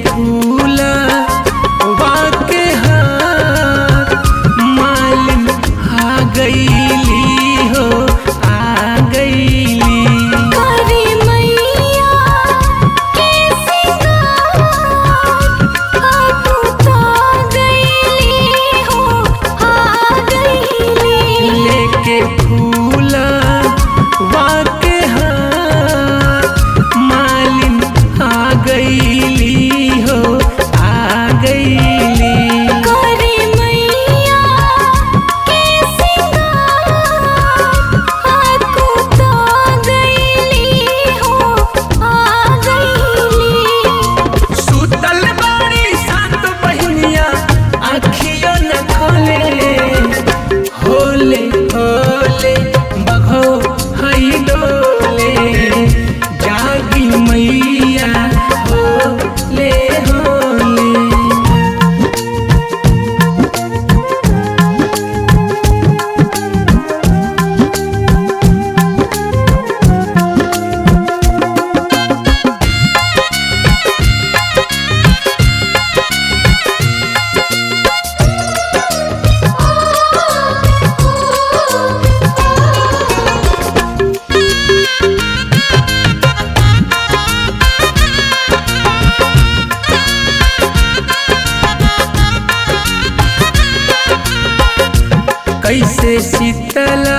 फूला वाके हार मालिन आ गईली हो आ गईली। करी मैया के सिंगार अब तो गईली हो आ गईली। लेके फूला वाके हार मालिन आ गईली हो आ गईली। करी मैया के सिंगार अब तो गईली हो आ गईली। सुतल बाड़ी सात बहिनिया आँखियों न खोले होले होले बघो हई डोले जागी मैया होले होले। कैसे शीतला